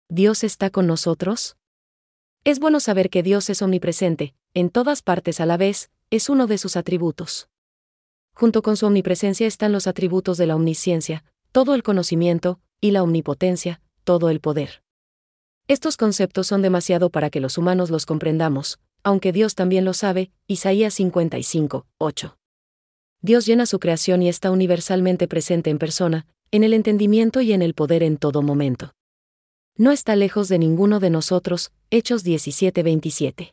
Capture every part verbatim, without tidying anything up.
¿Dios está con nosotros? Es bueno saber que Dios es omnipresente, en todas partes a la vez, es uno de sus atributos. Junto con su omnipresencia están los atributos de la omnisciencia, todo el conocimiento, y la omnipotencia, todo el poder. Estos conceptos son demasiado para que los humanos los comprendamos, aunque Dios también lo sabe, Isaías cincuenta y cinco, ocho. Dios llena su creación y está universalmente presente en persona, en el entendimiento y en el poder en todo momento. No está lejos de ninguno de nosotros, Hechos diecisiete veintisiete.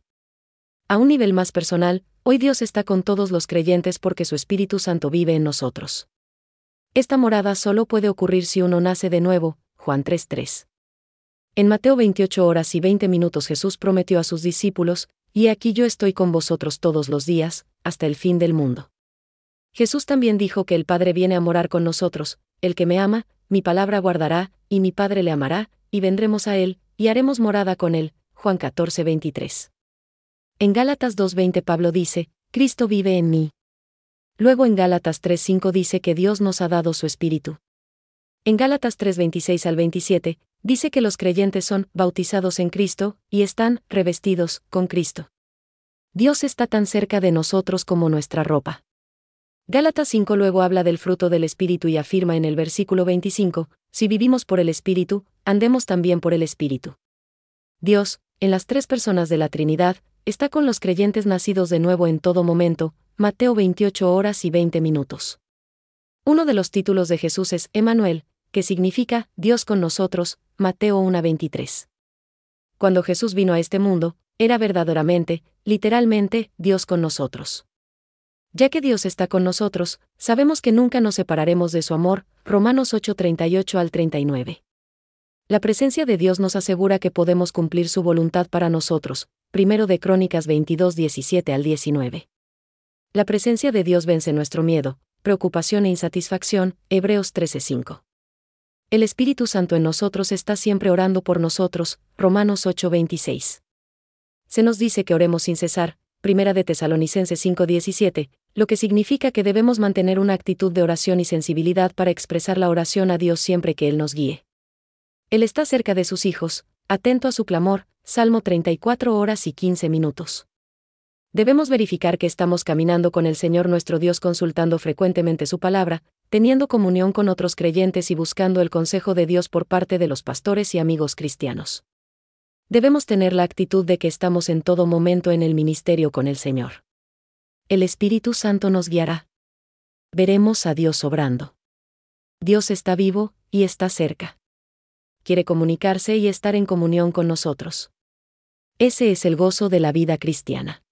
A un nivel más personal, hoy Dios está con todos los creyentes porque su Espíritu Santo vive en nosotros. Esta morada solo puede ocurrir si uno nace de nuevo, Juan tres tres. En Mateo veintiocho horas y veinte minutos Jesús prometió a sus discípulos, y aquí yo estoy con vosotros todos los días, hasta el fin del mundo. Jesús también dijo que el Padre viene a morar con nosotros, el que me ama, mi palabra guardará, y mi Padre le amará, y vendremos a él, y haremos morada con él, Juan catorce veintitrés. En Gálatas dos veinte Pablo dice, Cristo vive en mí. Luego en Gálatas tres cinco dice que Dios nos ha dado su Espíritu. En Gálatas tres veintiséis al veintisiete, dice que los creyentes son bautizados en Cristo, y están revestidos con Cristo. Dios está tan cerca de nosotros como nuestra ropa. Gálatas cinco luego habla del fruto del Espíritu y afirma en el versículo veinticinco, si vivimos por el Espíritu, andemos también por el Espíritu. Dios, en las tres personas de la Trinidad, está con los creyentes nacidos de nuevo en todo momento, Mateo veintiocho horas y veinte minutos. Uno de los títulos de Jesús es Emmanuel, que significa Dios con nosotros, Mateo uno veintitrés. Cuando Jesús vino a este mundo, era verdaderamente, literalmente, Dios con nosotros. Ya que Dios está con nosotros, sabemos que nunca nos separaremos de su amor, Romanos ocho treinta y ocho al treinta y nueve. La presencia de Dios nos asegura que podemos cumplir su voluntad para nosotros, primero de Crónicas veintidós diecisiete al diecinueve. La presencia de Dios vence nuestro miedo, preocupación e insatisfacción, Hebreos trece cinco. El Espíritu Santo en nosotros está siempre orando por nosotros, Romanos ocho veintiséis. Se nos dice que oremos sin cesar, primera de Tesalonicenses cinco diecisiete, lo que significa que debemos mantener una actitud de oración y sensibilidad para expresar la oración a Dios siempre que Él nos guíe. Él está cerca de sus hijos, atento a su clamor, Salmo treinta y cuatro horas y quince minutos. Debemos verificar que estamos caminando con el Señor nuestro Dios consultando frecuentemente su palabra, teniendo comunión con otros creyentes y buscando el consejo de Dios por parte de los pastores y amigos cristianos. Debemos tener la actitud de que estamos en todo momento en el ministerio con el Señor. El Espíritu Santo nos guiará. Veremos a Dios obrando. Dios está vivo, y está cerca. Quiere comunicarse y estar en comunión con nosotros. Ese es el gozo de la vida cristiana.